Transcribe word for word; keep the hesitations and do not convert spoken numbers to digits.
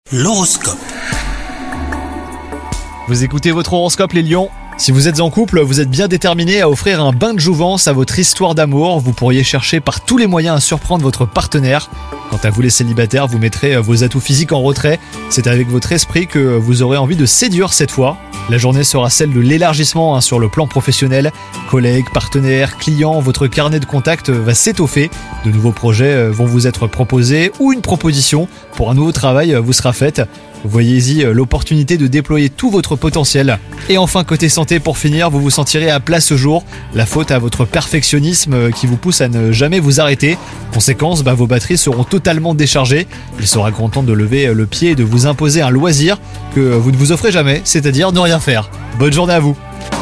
L'horoscope. Vous écoutez votre horoscope les lions ? Si vous êtes en couple, vous êtes bien déterminé à offrir un bain de jouvence à votre histoire d'amour. Vous pourriez chercher par tous les moyens à surprendre votre partenaire. Quant à vous les célibataires, vous mettrez vos atouts physiques en retrait. C'est avec votre esprit que vous aurez envie de séduire cette fois. La journée sera celle de l'élargissement hein, sur le plan professionnel. Collègues, partenaires, clients, votre carnet de contacts va s'étoffer. De nouveaux projets vont vous être proposés ou une proposition pour un nouveau travail vous sera faite. Voyez-y l'opportunité de déployer tout votre potentiel. Et enfin, côté santé, pour finir, vous vous sentirez à plat ce jour. La faute à votre perfectionnisme qui vous pousse à ne jamais vous arrêter. Conséquence, bah, vos batteries seront totalement déchargées. Il sera grand temps de lever le pied et de vous imposer un loisir que vous ne vous offrez jamais, c'est-à-dire ne rien faire. Bonne journée à vous.